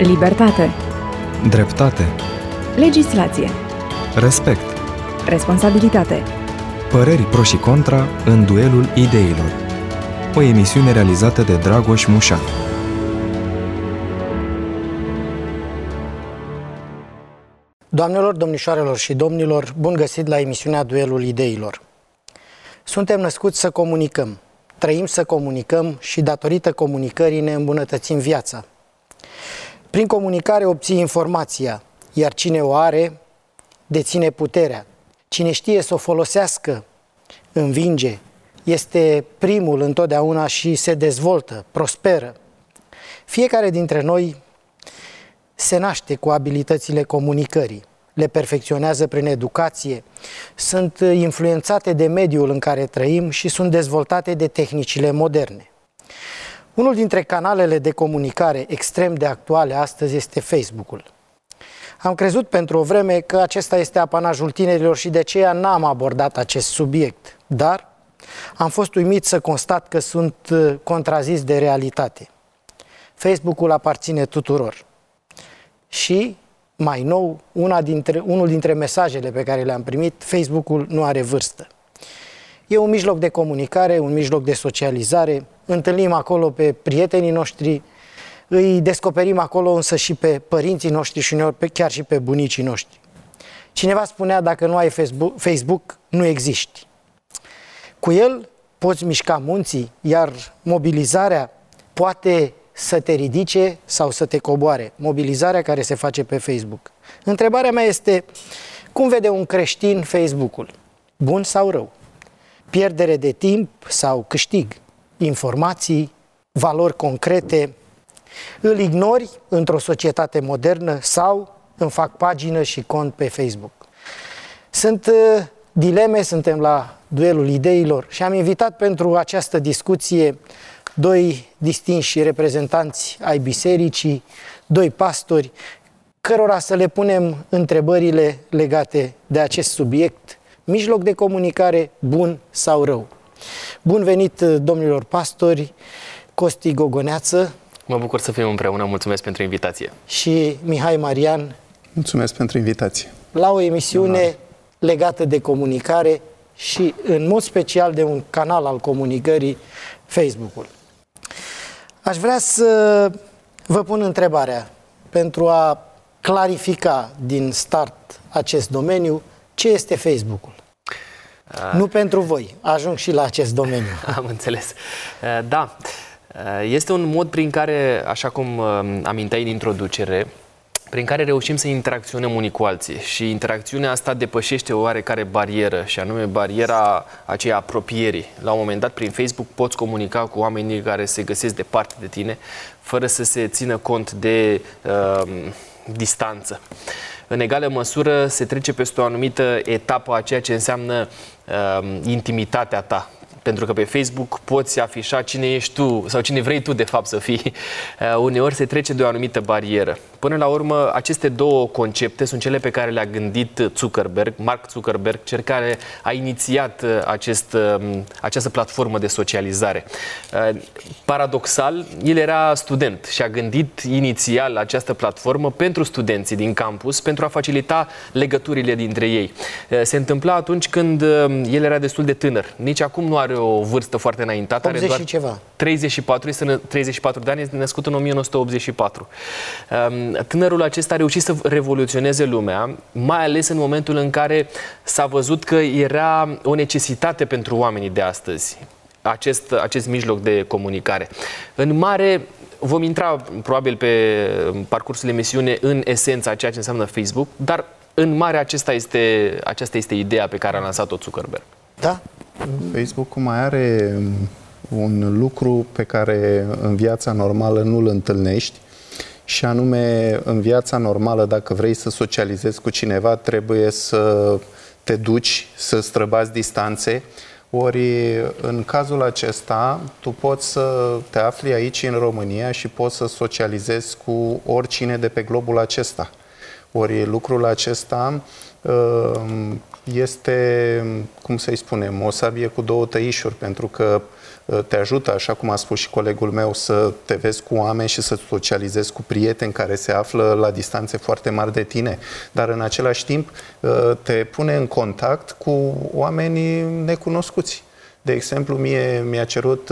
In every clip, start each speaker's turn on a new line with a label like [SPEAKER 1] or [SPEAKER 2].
[SPEAKER 1] Libertate.
[SPEAKER 2] Dreptate.
[SPEAKER 1] Legislație.
[SPEAKER 2] Respect.
[SPEAKER 1] Responsabilitate.
[SPEAKER 2] Păreri pro și contra în duelul ideilor. O emisiune realizată de Dragoș Mușat.
[SPEAKER 3] Doamnelor, domnișoarelor și domnilor, bun găsit la emisiunea Duelul Ideilor. Suntem născuți să comunicăm, trăim să comunicăm și datorită comunicării ne îmbunătățim viața. Prin comunicare obții informația, iar cine o are, deține puterea. Cine știe să o folosească, învinge, este primul întotdeauna și se dezvoltă, prosperă. Fiecare dintre noi se naște cu abilitățile comunicării, le perfecționează prin educație, sunt influențate de mediul în care trăim și sunt dezvoltate de tehnicile moderne. Unul dintre canalele de comunicare extrem de actuale astăzi este Facebook-ul. Am crezut pentru o vreme că acesta este apanajul tinerilor și de aceea n-am abordat acest subiect, dar am fost uimit să constat că sunt contrazis de realitate. Facebook-ul aparține tuturor. Și, mai nou, unul dintre mesajele pe care le-am primit, Facebook-ul nu are vârstă. E un mijloc de comunicare, un mijloc de socializare, întâlnim acolo pe prietenii noștri, îi descoperim acolo însă și pe părinții noștri și uneori chiar și pe bunicii noștri. Cineva spunea, dacă nu ai Facebook, nu existi. Cu el poți mișca munții, iar mobilizarea poate să te ridice sau să te coboare. Mobilizarea care se face pe Facebook. Întrebarea mea este, cum vede un creștin Facebook-ul? Bun sau rău? Pierdere de timp sau câștig? Informații, valori concrete? Îl ignori într-o societate modernă sau îmi fac pagină și cont pe Facebook? Sunt dileme, suntem la Duelul Ideilor și am invitat pentru această discuție doi distinși reprezentanți ai bisericii, doi pastori, cărora să le punem întrebările legate de acest subiect, mijloc de comunicare bun sau rău. Bun venit, domnilor pastori, Costi Gogoneață.
[SPEAKER 4] Mă bucur să fim împreună, mulțumesc pentru invitație.
[SPEAKER 3] Și Mihai Marian.
[SPEAKER 5] Mulțumesc pentru invitație.
[SPEAKER 3] La o emisiune legată de comunicare și în mod special de un canal al comunicării, Facebook-ul. Aș vrea să vă pun întrebarea pentru a clarifica din start acest domeniu, ce este Facebook-ul? Nu pentru voi, ajung și la acest domeniu.
[SPEAKER 4] Am înțeles. Da, este un mod prin care, așa cum aminteai în introducere, prin care reușim să interacționăm unii cu alții și interacțiunea asta depășește o oarecare barieră și anume bariera aceea apropierii. La un moment dat, prin Facebook poți comunica cu oamenii care se găsesc departe de tine fără să se țină cont de distanță. În egală măsură se trece peste o anumită etapă a ceea ce înseamnă intimitatea ta. Pentru că pe Facebook poți afișa cine ești tu sau cine vrei tu de fapt să fii. Uneori se trece de o anumită barieră. Până la urmă, aceste două concepte sunt cele pe care le-a gândit Mark Zuckerberg, cel care a inițiat această platformă de socializare. Paradoxal, el era student și a gândit inițial această platformă pentru studenții din campus, pentru a facilita legăturile dintre ei. Se întâmpla atunci când el era destul de tânăr. Nici acum nu are o vârstă foarte înaintată, are doar 34 de ani, este născut în 1984. Tânărul acesta a reușit să revoluționeze lumea, mai ales în momentul în care s-a văzut că era o necesitate pentru oamenii de astăzi, acest mijloc de comunicare. În mare, vom intra probabil pe parcursul emisiunii în esența a ceea ce înseamnă Facebook, dar în mare aceasta este ideea pe care a lansat-o Zuckerberg.
[SPEAKER 3] Da?
[SPEAKER 5] Facebook-ul mai are un lucru pe care în viața normală nu-l întâlnești și anume, în viața normală, dacă vrei să socializezi cu cineva, trebuie să te duci, să străbați distanțe. Ori, în cazul acesta, tu poți să te afli aici în România și poți să socializezi cu oricine de pe globul acesta. Ori lucrul acesta este, cum să-i spunem, o sabie cu două tăișuri, pentru că te ajută, așa cum a spus și colegul meu, să te vezi cu oameni și să socializezi cu prieteni care se află la distanțe foarte mari de tine, dar în același timp te pune în contact cu oamenii necunoscuți. De exemplu, mie mi-a cerut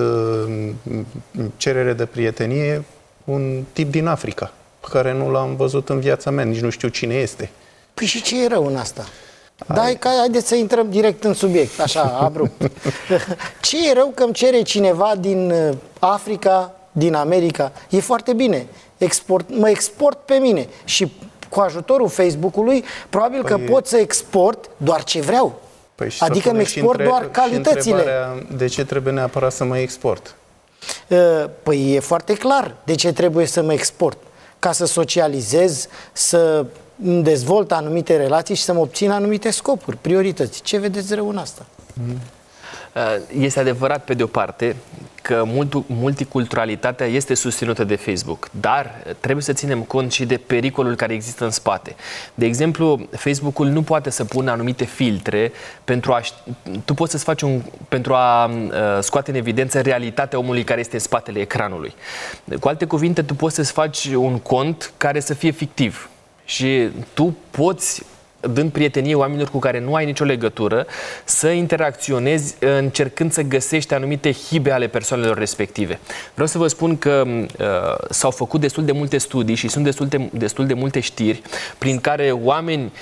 [SPEAKER 5] cerere de prietenie un tip din Africa, pe care nu l-am văzut în viața mea, nici nu știu cine este.
[SPEAKER 3] Păi și ce e rău în asta? Haideți să intrăm direct în subiect, așa, abrupt. Ce e rău că îmi cere cineva din Africa, din America? E foarte bine. Mă export pe mine și cu ajutorul Facebook-ului probabil că pot să export doar ce vreau. Adică îmi export doar calitățile.
[SPEAKER 5] De ce trebuie neapărat să mă export?
[SPEAKER 3] Păi e foarte clar de ce trebuie să mă export. Ca să socializez, să dezvolt anumite relații și să mă obțin anumite scopuri, priorități. Ce vedeți rău în asta?
[SPEAKER 4] Este adevărat, pe de o parte, că multiculturalitatea este susținută de Facebook, dar trebuie să ținem cont și de pericolul care există în spate. De exemplu, Facebook-ul nu poate să pună anumite filtre tu poți să-ți faci pentru a scoate în evidență realitatea omului care este în spatele ecranului. Cu alte cuvinte, tu poți să-ți faci un cont care să fie fictiv și tu poți, dând prietenie oamenilor cu care nu ai nicio legătură, să interacționezi încercând să găsești anumite hibe ale persoanelor respective. Vreau să vă spun că s-au făcut destul de multe studii și sunt destul de multe știri prin care oameni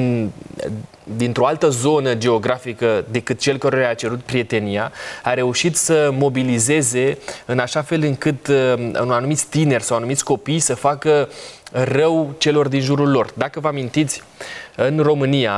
[SPEAKER 4] dintr-o altă zonă geografică decât cel care a cerut prietenia a reușit să mobilizeze în așa fel încât un anumiți tineri sau anumiți copii să facă rău celor din jurul lor. Dacă vă amintiți, în România,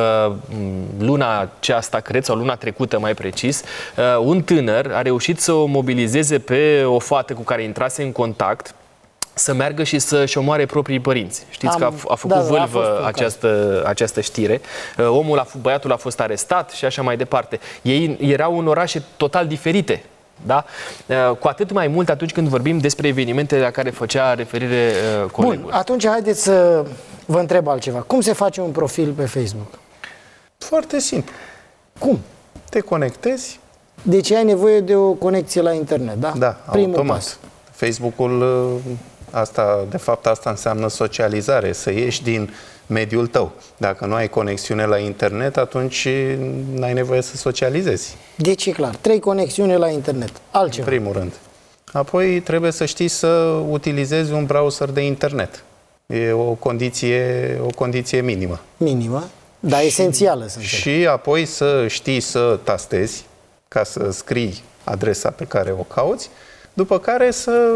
[SPEAKER 4] luna aceasta, cred, sau luna trecută mai precis, un tânăr a reușit să o mobilizeze pe o fată cu care intrase în contact să meargă și să-și omoare proprii părinți. Știți că a făcut vâlvă această știre. Băiatul a fost arestat și așa mai departe. Ei erau în orașe total diferite. Da? Cu atât mai mult atunci când vorbim despre evenimentele la care făcea referire colegul.
[SPEAKER 3] Bun, atunci haideți să vă întreb altceva. Cum se face un profil pe Facebook?
[SPEAKER 5] Foarte simplu.
[SPEAKER 3] Cum?
[SPEAKER 5] Te conectezi.
[SPEAKER 3] Deci ai nevoie de o conexie la internet, da?
[SPEAKER 5] Da,
[SPEAKER 3] primul
[SPEAKER 5] automat.
[SPEAKER 3] pas.
[SPEAKER 5] Facebook-ul, asta înseamnă socializare, să ieși din mediul tău. Dacă nu ai conexiune la internet, atunci n-ai nevoie să socializezi.
[SPEAKER 3] Deci e clar, 3 conexiuni la internet. Altceva.
[SPEAKER 5] În primul rând. Apoi trebuie să știi să utilizezi un browser de internet. E o condiție minimă.
[SPEAKER 3] Minimă, dar esențială, să înțeleg.
[SPEAKER 5] Și apoi să știi să tastezi, ca să scrii adresa pe care o cauți, după care să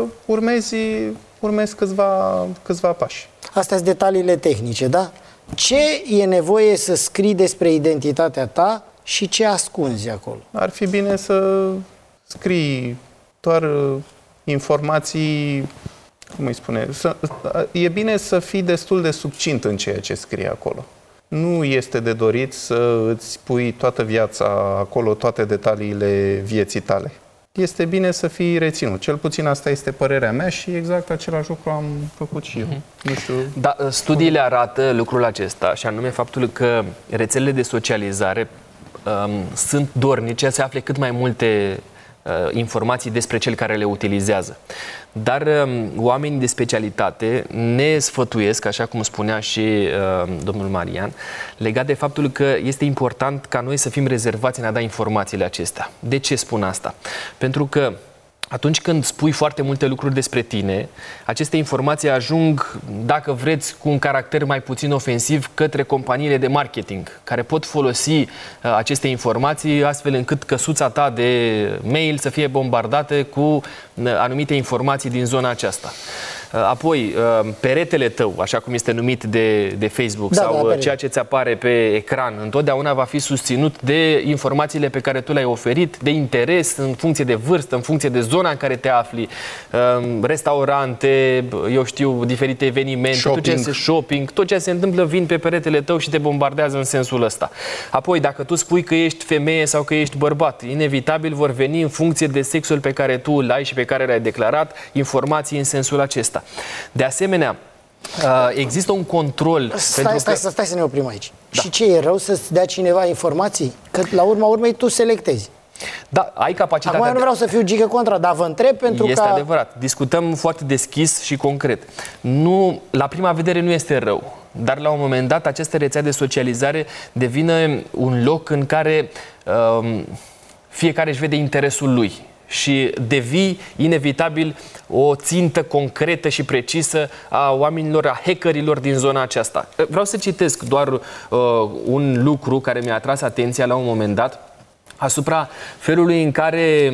[SPEAKER 5] urmezi câțiva pași.
[SPEAKER 3] Astea sunt detaliile tehnice, da? Ce e nevoie să scrii despre identitatea ta și ce ascunzi acolo?
[SPEAKER 5] Ar fi bine să scrii doar informații, cum îi spune, e bine să fii destul de succint în ceea ce scrii acolo. Nu este de dorit să îți pui toată viața acolo, toate detaliile vieții tale. Este bine să fii reținut. Cel puțin asta este părerea mea și exact același lucru am făcut și eu. Nu știu.
[SPEAKER 4] Da, studiile arată lucrul acesta, și anume faptul că rețelele de socializare sunt dornice să afle cât mai multe informații despre cel care le utilizează. Dar oamenii de specialitate ne sfătuiesc, așa cum spunea și domnul Marian, legat de faptul că este important ca noi să fim rezervați în a da informațiile acestea. De ce spun asta? Pentru că atunci când spui foarte multe lucruri despre tine, aceste informații ajung, dacă vreți, cu un caracter mai puțin ofensiv către companiile de marketing, care pot folosi aceste informații astfel încât căsuța ta de mail să fie bombardată cu anumite informații din zona aceasta. Apoi, peretele tău, așa cum este numit de Facebook, sau ceea ce ți apare pe ecran, întotdeauna va fi susținut de informațiile pe care tu le-ai oferit, de interes, în funcție de vârstă, în funcție de zona în care te afli, restaurante, eu știu, diferite evenimente, shopping, tot ce se întâmplă vin pe peretele tău și te bombardează în sensul ăsta. Apoi, dacă tu spui că ești femeie sau că ești bărbat, inevitabil vor veni în funcție de sexul pe care tu îl ai și pe care l-ai declarat, informații în sensul acesta. De asemenea, există un control.
[SPEAKER 3] Stai să ne oprim aici. Da. Și ce e rău să-ți dea cineva informații? Că la urma urmei tu selectezi.
[SPEAKER 4] Da, ai capacitatea.
[SPEAKER 3] Acum eu nu vreau să fiu Gică Contra, dar vă întreb pentru că...
[SPEAKER 4] Este adevărat. Discutăm foarte deschis și concret. Nu, la prima vedere nu este rău, dar la un moment dat această rețea de socializare devine un loc în care fiecare își vede interesul lui și devii inevitabil o țintă concretă și precisă a oamenilor, a hackerilor din zona aceasta. Vreau să citesc doar un lucru care mi-a atras atenția la un moment dat asupra felului în care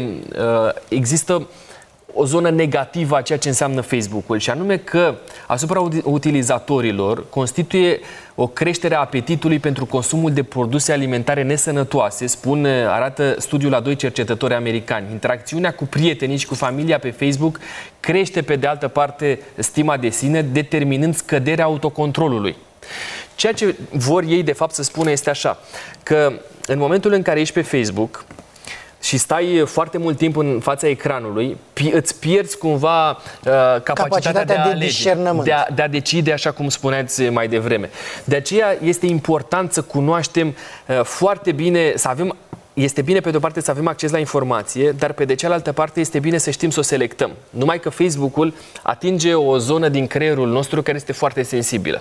[SPEAKER 4] există o zonă negativă a ceea ce înseamnă Facebook-ul, și anume că asupra utilizatorilor constituie o creștere a apetitului pentru consumul de produse alimentare nesănătoase, arată studiul a 2 cercetători americani. Interacțiunea cu prietenii și cu familia pe Facebook crește, pe de altă parte, stima de sine, determinând scăderea autocontrolului. Ceea ce vor ei, de fapt, să spună este așa, că în momentul în care ești pe Facebook și stai foarte mult timp în fața ecranului, îți pierzi cumva capacitatea de a alege, de a decide, așa cum spuneați mai devreme. De aceea este important să cunoaștem foarte bine, să avem. Este bine, pe de o parte, să avem acces la informație, dar pe de cealaltă parte este bine să știm să o selectăm. Numai că Facebook-ul atinge o zonă din creierul nostru care este foarte sensibilă.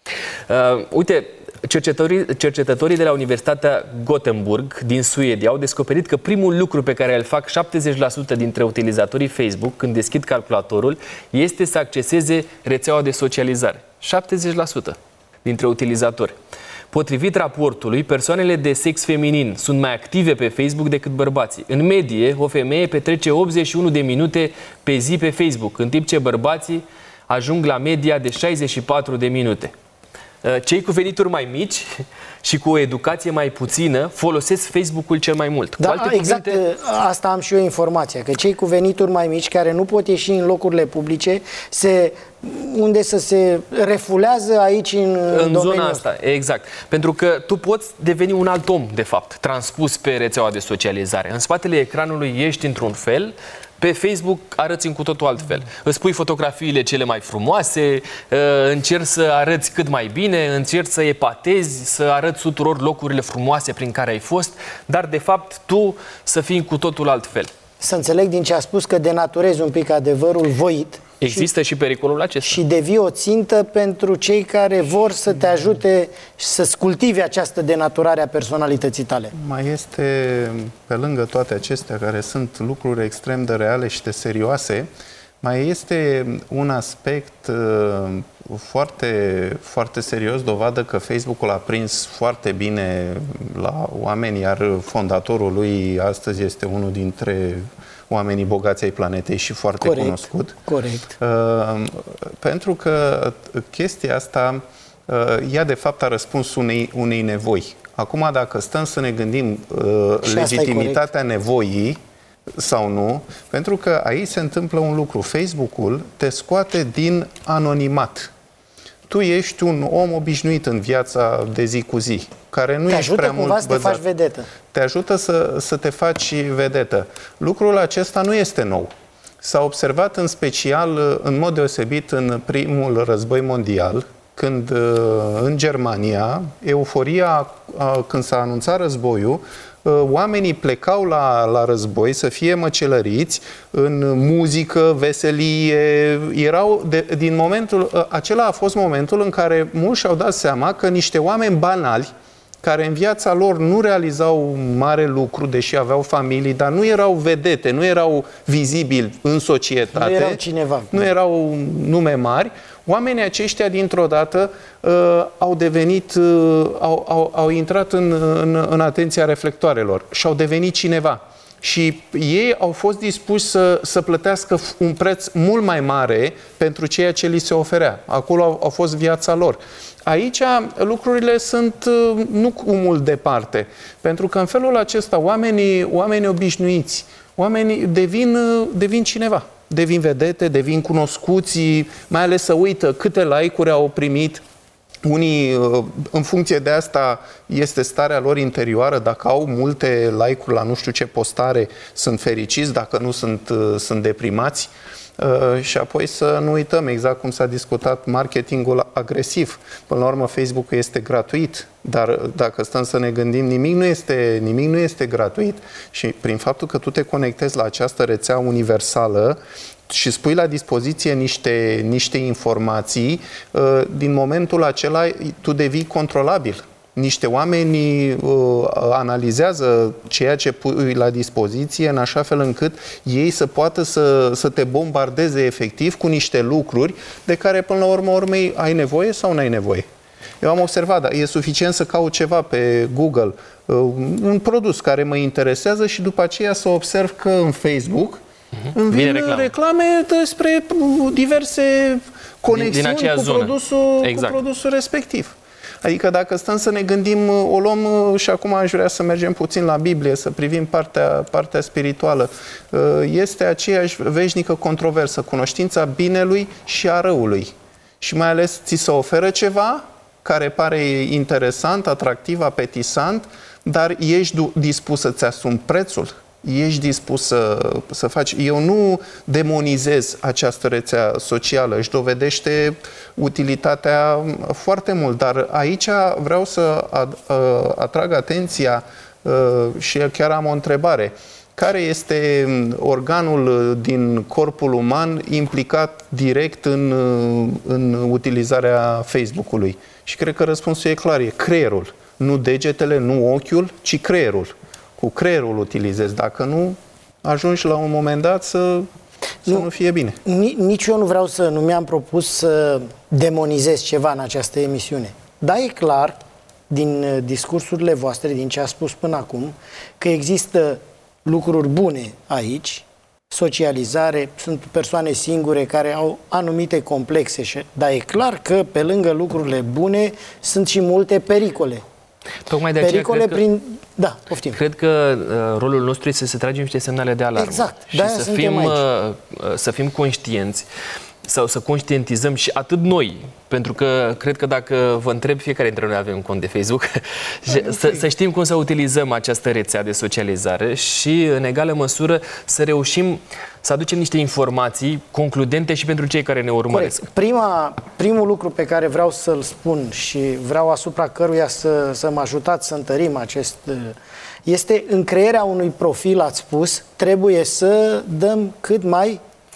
[SPEAKER 4] Uite, cercetătorii de la Universitatea Gothenburg din Suedia au descoperit că primul lucru pe care îl fac 70% dintre utilizatorii Facebook când deschid calculatorul este să acceseze rețeaua de socializare. 70% dintre utilizatori. Potrivit raportului, persoanele de sex feminin sunt mai active pe Facebook decât bărbații. În medie, o femeie petrece 81 de minute pe zi pe Facebook, în timp ce bărbații ajung la media de 64 de minute. Cei cu venituri mai mici și cu o educație mai puțină folosesc Facebook-ul cel mai mult.
[SPEAKER 3] Da, exact, asta am și eu informația, că cei cu venituri mai mici, care nu pot ieși în locurile publice, unde să se refulează aici în
[SPEAKER 4] zona asta. Exact. Pentru că tu poți deveni un alt om, de fapt, transpus pe rețeaua de socializare. În spatele ecranului ești într-un fel, pe Facebook arăți în cu totul altfel. Îți pui fotografiile cele mai frumoase, încerci să arăți cât mai bine, încerci să epatezi, să arăți tuturor locurile frumoase prin care ai fost, dar de fapt tu să fii cu totul altfel.
[SPEAKER 3] Să înțeleg din ce a spus că denaturezi un pic adevărul voit.
[SPEAKER 4] Există și pericolul acesta.
[SPEAKER 3] Și devii o țintă pentru cei care vor să te ajute să-ți cultive această denaturare a personalității tale.
[SPEAKER 5] Mai este, pe lângă toate acestea, care sunt lucruri extrem de reale și de serioase, mai este un aspect foarte, foarte serios, dovadă că Facebook-ul a prins foarte bine la oameni, iar fondatorul lui astăzi este unul dintre oamenii bogați ai planetei și foarte cunoscut.
[SPEAKER 3] Corect.
[SPEAKER 5] Pentru că chestia asta, ea de fapt a răspuns unei nevoi. Acum, dacă stăm să ne gândim legitimitatea nevoii sau nu, pentru că aici se întâmplă un lucru. Facebook-ul te scoate din anonimat. Tu ești un om obișnuit în viața de zi cu zi, care nu ești prea mult
[SPEAKER 3] să te faci vedetă.
[SPEAKER 5] Te ajută să te faci vedetă. Lucrul acesta nu este nou. S-a observat în special, în mod deosebit, în primul război mondial, când în Germania, euforia, când s-a anunțat războiul, oamenii plecau la război să fie măcelăriți în muzică, veselie. Din momentul acela a fost momentul în care mulți și-au dat seama că niște oameni banali, care în viața lor nu realizau mare lucru, deși aveau familii, dar nu erau vedete, nu erau vizibili în societate.
[SPEAKER 3] Nu erau cineva.
[SPEAKER 5] Nu erau nume mari. Oamenii aceștia, dintr-o dată, au intrat în atenția reflectoarelor și au devenit cineva. Și ei au fost dispuși să plătească un preț mult mai mare pentru ceea ce li se oferea. Acolo a fost viața lor. Aici lucrurile sunt nu cu mult departe, pentru că în felul acesta oamenii obișnuiți, oamenii devin cineva. Devin vedete, devin cunoscuți, mai ales să uită câte like-uri au primit. Unii, în funcție de asta, este starea lor interioară. Dacă au multe like-uri la nu știu ce postare, sunt fericiți, dacă nu sunt deprimați. Și apoi să nu uităm, exact cum s-a discutat, marketingul agresiv. Până la urmă, Facebook este gratuit, dar dacă stăm să ne gândim, nimic nu este gratuit. Și prin faptul că tu te conectezi la această rețea universală și spui la dispoziție niște informații, din momentul acela tu devii controlabil. Niște oameni analizează ceea ce pui la dispoziție în așa fel încât ei să poată să te bombardeze efectiv cu niște lucruri de care până la urmă urmei ai nevoie sau nu ai nevoie. Eu am observat, dar e suficient să caut ceva pe Google, un produs care mă interesează și după aceea să observ că în Facebook îmi vin reclame despre diverse conexiuni cu produsul respectiv. Adică dacă stăm să ne gândim, o luăm și acum aș vrea să mergem puțin la Biblie, să privim partea spirituală. Este aceeași veșnică controversă, cunoștința binelui și a răului. Și mai ales ți se oferă ceva care pare interesant, atractiv, apetisant, dar ești dispus să-ți asumi prețul? Ești dispus să faci... Eu nu demonizez această rețea socială, își dovedește utilitatea foarte mult, dar aici vreau să atrag atenția și chiar am o întrebare. Care este organul din corpul uman implicat direct în utilizarea Facebook-ului? Și cred că răspunsul e clar, e creierul. Nu degetele, nu ochiul, ci creierul. Cu creierul utilizezi. Dacă nu, ajungi la un moment dat să nu fie bine.
[SPEAKER 3] Nici eu nu vreau nu mi-am propus să demonizez ceva în această emisiune. Dar e clar, din discursurile voastre, din ce a spus până acum, că există lucruri bune aici, socializare, sunt persoane singure care au anumite complexe, dar e clar că pe lângă lucrurile bune sunt și multe pericole.
[SPEAKER 4] Tocmai de aceea
[SPEAKER 3] Da, poftim.
[SPEAKER 4] Cred că rolul nostru este să tragem niște semnale de alarmă.
[SPEAKER 3] Exact.
[SPEAKER 4] Și să fim conștienți sau să conștientizăm și atât noi, pentru că cred că dacă vă întreb, fiecare dintre noi avem un cont de Facebook, să știm cum să utilizăm această rețea de socializare și în egală măsură să reușim să aducem niște informații concludente și pentru cei care ne urmăresc.
[SPEAKER 3] Primul lucru pe care vreau să-l spun și vreau asupra căruia să mă ajutați să întărim acest... este în crearea unui profil, ați spus, trebuie să dăm cât mai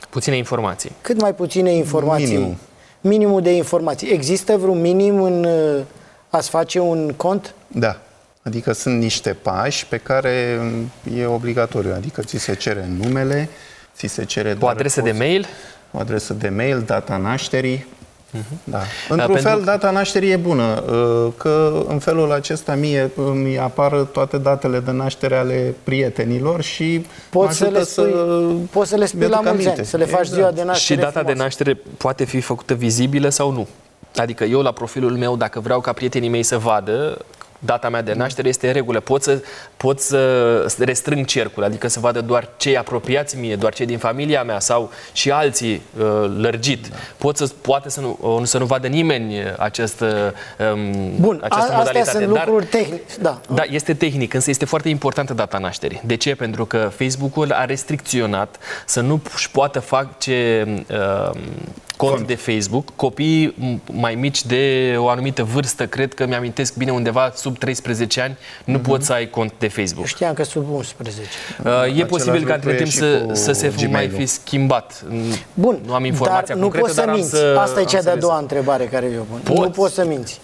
[SPEAKER 3] puține informații. Minimul de informații. Există vreun minim în a-ți face un cont?
[SPEAKER 5] Da. Adică sunt niște pași pe care e obligatoriu. Adică ți se cere numele, ți se cere
[SPEAKER 4] o adresă de mail.
[SPEAKER 5] O adresă de mail, data nașterii. Da. Într-un fel, data nașterii e bună, că în felul acesta mie îmi apar toate datele de naștere ale prietenilor și
[SPEAKER 3] poți să le spui la mulți ani, să le faci ziua de naștere.
[SPEAKER 4] Și data de naștere poate fi făcută vizibilă sau nu? Adică eu la profilul meu, dacă vreau ca prietenii mei să vadă, data mea de naștere este în regulă. Pot să restrâng cercul, adică să vadă doar cei apropiați mie, doar cei din familia mea sau și alții lărgit. Poate să nu vadă nimeni această modalitate.
[SPEAKER 3] Astea sunt lucruri tehnice. Da,
[SPEAKER 4] este tehnic, însă este foarte importantă data nașterii. De ce? Pentru că Facebook-ul a restricționat să nu își poată face cont de Facebook copiii mai mici de o anumită vârstă, cred că mi-amintesc bine, undeva sub 13 ani, nu poți să ai cont de Facebook.
[SPEAKER 3] Eu știam că sub 11.
[SPEAKER 4] E posibil ca între timp să se mai fi schimbat.
[SPEAKER 3] Bun,
[SPEAKER 4] nu am informația
[SPEAKER 3] dar
[SPEAKER 4] concretă,
[SPEAKER 3] nu poți să minți. Asta e cea de-a doua întrebare care eu pun. Nu poți să minți.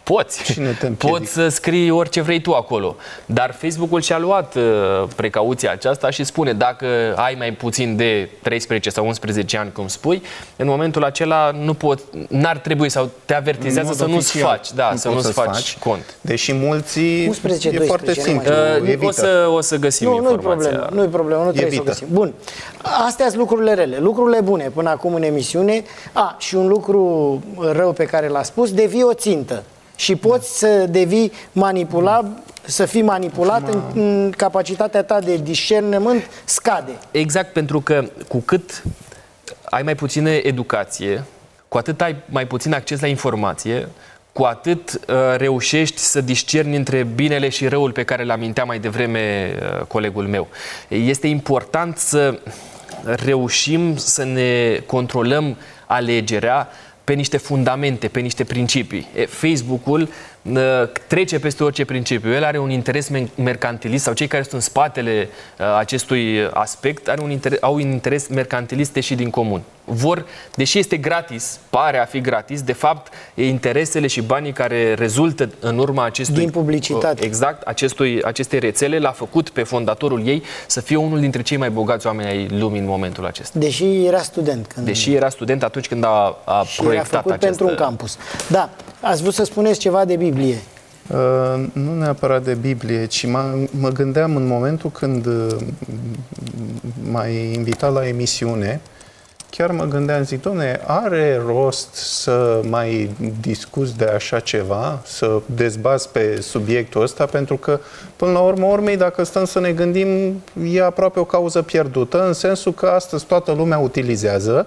[SPEAKER 4] Poți să scrii orice vrei tu acolo. Dar Facebook-ul și-a luat precauția aceasta și spune, dacă ai mai puțin de 13 sau 11 ani, cum spui, în momentul acela n-ar trebui sau te avertizează să nu-ți faci, să nu-ți faci cont.
[SPEAKER 5] Deși mulți e foarte simplu.
[SPEAKER 4] O să găsim informația.
[SPEAKER 3] Nu e problemă, nu trebuie să o găsim. Bun. Astea sunt lucrurile rele. Lucrurile bune până acum în emisiune. Și un lucru rău pe care l-a spus, devii o țintă. Și poți să devii să fii manipulat în capacitatea ta de discernământ scade.
[SPEAKER 4] Exact, pentru că cu cât ai mai puțină educație, cu atât ai mai puțin acces la informație, cu atât reușești să discerni între binele și răul pe care l-amintea mai devreme colegul meu. Este important reușim să ne controlăm alegerea pe niște fundamente, pe niște principii. Facebook-ul trece peste orice principiu. El are un interes mercantilist, sau cei care sunt în spatele acestui aspect au un interes mercantilist deși din comun. Deși este gratis, pare a fi gratis, de fapt interesele și banii care rezultă în urma acestui...
[SPEAKER 3] Din publicitate.
[SPEAKER 4] Exact, acestei rețele l-a făcut pe fondatorul ei să fie unul dintre cei mai bogați oameni ai lumii în momentul acesta.
[SPEAKER 3] Deși era student.
[SPEAKER 4] Deși era student atunci când a proiectat
[SPEAKER 3] făcut pentru un campus. Da, ați vrut să spuneți ceva de Biblie.
[SPEAKER 5] Nu neapărat de Biblie, ci mă gândeam în momentul când m-ai invitat la emisiune, chiar mă gândeam, zic, dom'le, are rost să mai discuți de așa ceva, să dezbați pe subiectul ăsta, pentru că, până la urmă urmei, dacă stăm să ne gândim, e aproape o cauză pierdută, în sensul că astăzi toată lumea utilizează.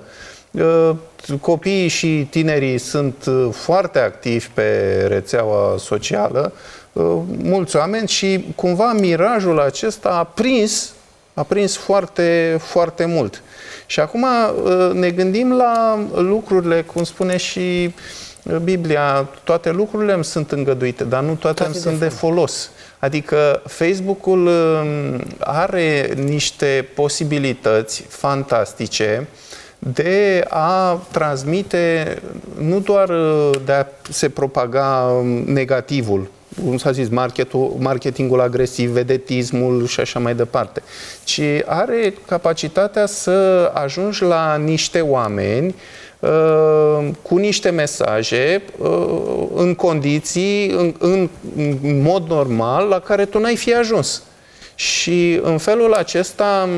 [SPEAKER 5] Copiii și tinerii sunt foarte activi pe rețeaua socială, mulți oameni, și cumva mirajul acesta a prins foarte, foarte mult. Și acum ne gândim la lucrurile, cum spune și Biblia, toate lucrurile îmi sunt îngăduite, dar nu toate îmi sunt de folos. Adică Facebook-ul are niște posibilități fantastice de a transmite, nu doar de a se propaga negativul, cum s-a zis, marketingul agresiv, vedetismul și așa mai departe, ci are capacitatea să ajungi la niște oameni cu niște mesaje în condiții, în mod normal, la care tu n-ai fi ajuns. Și în felul acesta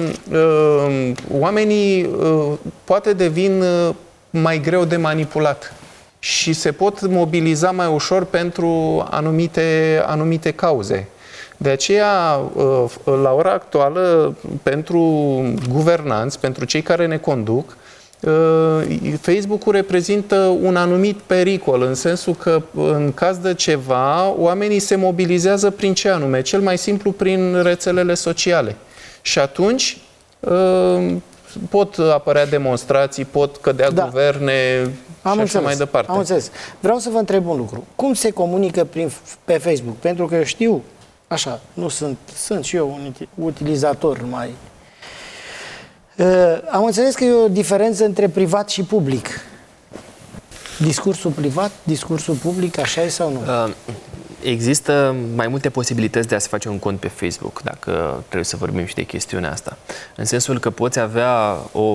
[SPEAKER 5] oamenii poate devin mai greu de manipulat și se pot mobiliza mai ușor pentru anumite cauze. De aceea, la ora actuală, pentru guvernanți, pentru cei care ne conduc, Facebook-ul reprezintă un anumit pericol, în sensul că în caz de ceva, oamenii se mobilizează prin ce anume? Cel mai simplu prin rețelele sociale. Și atunci pot apărea demonstrații, pot cădea guverne și așa mai departe.
[SPEAKER 3] Am înțeles. Vreau să vă întreb un lucru. Cum se comunică pe Facebook? Pentru că eu știu, așa, nu sunt și eu un utilizator mai... Am înțeles că e o diferență între privat și public. Discursul privat, discursul public, așa e sau nu?
[SPEAKER 4] Există mai multe posibilități de a se face un cont pe Facebook, dacă trebuie să vorbim și de chestiunea asta. În sensul că poți avea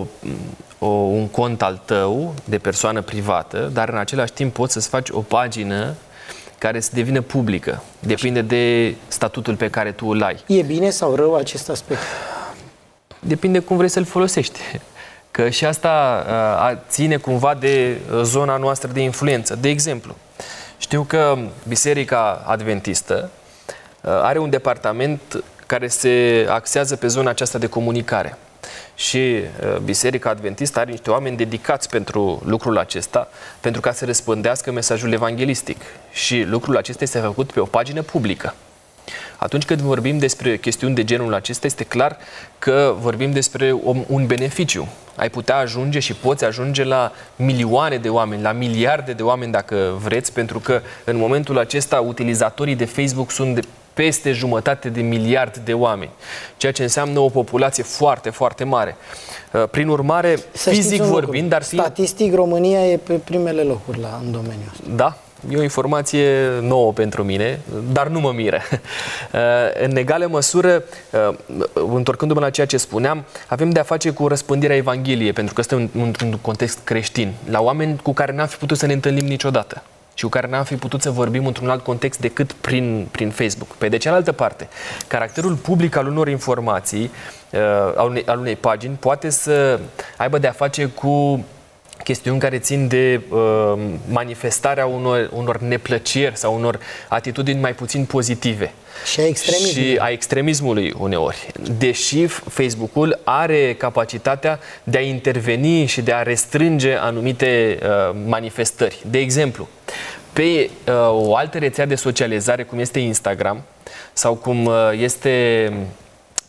[SPEAKER 4] un cont al tău de persoană privată, dar în același timp poți să-ți faci o pagină care să devină publică. Depinde de statutul pe care tu îl ai.
[SPEAKER 3] E bine sau rău acest aspect?
[SPEAKER 4] Depinde cum vrei să-l folosești. Că și asta ține cumva de zona noastră de influență. De exemplu, știu că Biserica Adventistă are un departament care se axează pe zona aceasta de comunicare. Și Biserica Adventistă are niște oameni dedicați pentru lucrul acesta, pentru ca să răspândească mesajul evanghelistic. Și lucrul acesta este făcut pe o pagină publică. Atunci când vorbim despre chestiuni de genul acesta, este clar că vorbim despre un beneficiu. Ai putea ajunge și poți ajunge la milioane de oameni, la miliarde de oameni dacă vreți, pentru că în momentul acesta utilizatorii de Facebook sunt de peste 1,5 miliard de oameni, ceea ce înseamnă o populație foarte, foarte mare. Prin urmare, fizic vorbind, dar
[SPEAKER 3] statistic, România e pe primele locuri în domeniul ăsta.
[SPEAKER 4] Da. E o informație nouă pentru mine, dar nu mă miră. În egală măsură, întorcându-mă la ceea ce spuneam, avem de a face cu răspândirea Evangheliei, pentru că este un context creștin, la oameni cu care n-am fi putut să ne întâlnim niciodată și cu care n-am fi putut să vorbim într-un alt context decât prin Facebook. Pe de cealaltă parte, caracterul public al unor informații, al unei pagini, poate să aibă de a face cu chestiuni care țin de manifestarea unor neplăceri sau unor atitudini mai puțin pozitive.
[SPEAKER 3] Și
[SPEAKER 4] a extremismului uneori. Deși Facebook-ul are capacitatea de a interveni și de a restrânge anumite manifestări. De exemplu, pe o altă rețea de socializare, cum este Instagram sau cum este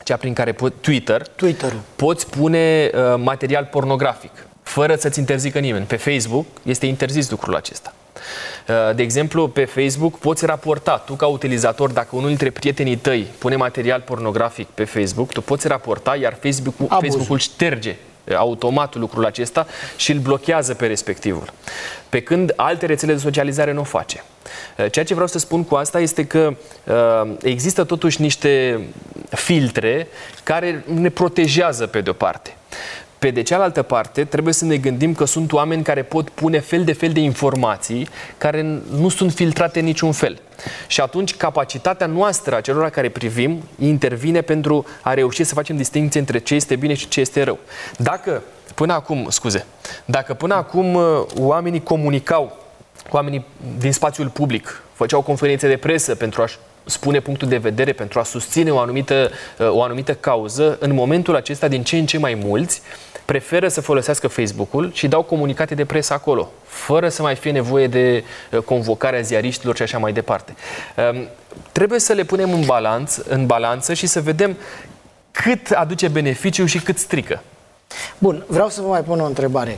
[SPEAKER 4] cea prin care
[SPEAKER 3] Twitter-ul.
[SPEAKER 4] poți pune material pornografic, fără să-ți interzică nimeni. Pe Facebook este interzis lucrul acesta. De exemplu, pe Facebook poți raporta, tu ca utilizator, dacă unul dintre prietenii tăi pune material pornografic pe Facebook, tu poți raporta, iar Facebook-ul șterge automat lucrul acesta și îl blochează pe respectivul. Pe când alte rețele de socializare nu o face. Ceea ce vreau să spun cu asta este că există totuși niște filtre care ne protejează pe de-o parte. Pe de cealaltă parte, trebuie să ne gândim că sunt oameni care pot pune fel de informații care nu sunt filtrate în niciun fel. Și atunci capacitatea noastră, a celor care privim, intervine pentru a reuși să facem distinție între ce este bine și ce este rău. Dacă până acum oamenii comunicau, oamenii din spațiul public făceau conferințe de presă pentru a spune punctul de vedere, pentru a susține o anumită cauză, în momentul acesta din ce în ce mai mulți preferă să folosească Facebook-ul și dau comunicate de presă acolo, fără să mai fie nevoie de convocarea ziariștilor și așa mai departe. Trebuie să le punem în balanță și să vedem cât aduce beneficiu și cât strică.
[SPEAKER 3] Bun, vreau să vă mai pun o întrebare.